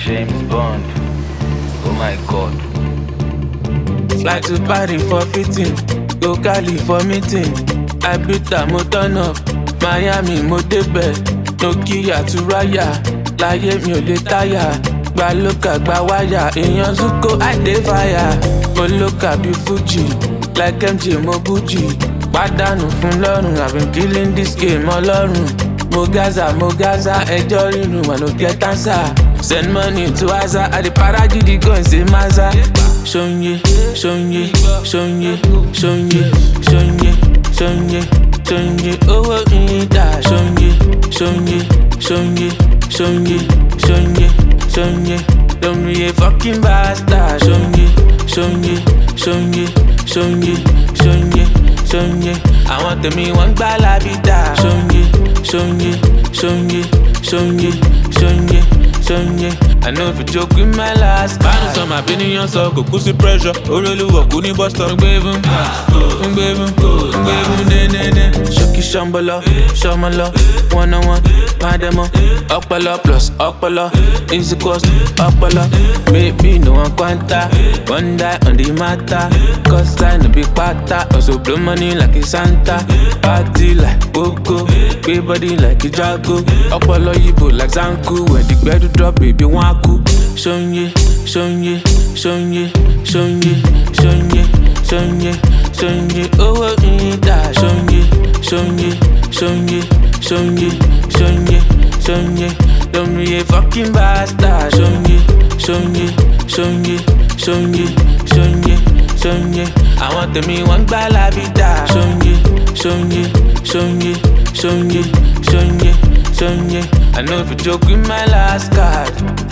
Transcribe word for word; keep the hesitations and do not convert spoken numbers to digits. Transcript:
James Bond. Oh my God. Fly to Paris for fitting, go Cali for meeting. I beat her, mo turn up, Miami mo débẹ̀. Nokia to Raya, láyé mi ò lè táyà. Gba lókà gba wáyà, èèyàn Zuko I dey fire. Mo lókà bí Fuji, like M J mo Buji. Pàdánù fún lọ́rùn, I've been killing this game ọlọ́run. Mo Gaza, mo Gaza, ẹjọ́ rírun, I no get answer. Send money to Aza, I dey para gidi gan ṣe Maza. Ṣóyè, ṣóyè, ṣóyè, ṣóyè, ṣóyè, ṣóyè, ṣóyè, owó ìdá. Ṣóyè, ṣóyè, ṣóyè, ṣóyè, ṣóyè, ṣóyè, don't be a fucking bastard. Ṣóyè, ṣóyè, ṣóyè, ṣóyè, ṣóyè, ṣóyè, àwọn tèmi wọ́n gbá lábídà. Ṣóyè, ṣóyè, ṣóyè, ṣóyè, ṣóyè, ṣóyè, I know if you joke with my last card. Bánu sọ ma bí níyàn sọ kò kú sí pressure. Olólùwọ̀ kú ní bus stop. Ń gbé fún, ń gbé fún, ń gbé fún dénéné. Ṣókí ṣọ́nbọ́lọ́, ṣọ́mọlọ́, one on one, máa dẹ́mọ́. Ọpọlọ plus ọpọlọ, is equals to ọpọlọ. Baby no one kwanta, one die on the matter. Cause I no be pata, also blow money like a Santa. Party like Poco, gbé body like a Jago. Ọpọlọ Yibo like Zanku, when the gbedu drop baby wọn á kú. Ṣóyè, ṣóyè, ṣóyè, ṣóyè, ṣóyè, ṣóyè, ṣóyè, owó ìdá. Ṣóyè, ṣóyè, ṣóyè, ṣóyè, ṣóyè, ṣóyè, don't be a fucking bastard. Ṣóyè, ṣóyè, ṣóyè, ṣóyè, ṣóyè, ṣóyè, àwọn tèmi wọ́n gbá lábídà. Ṣóyè, ṣóyè, ṣóyè, ṣóyè, ṣóyè, ṣóyè, I know if you joke with my last card.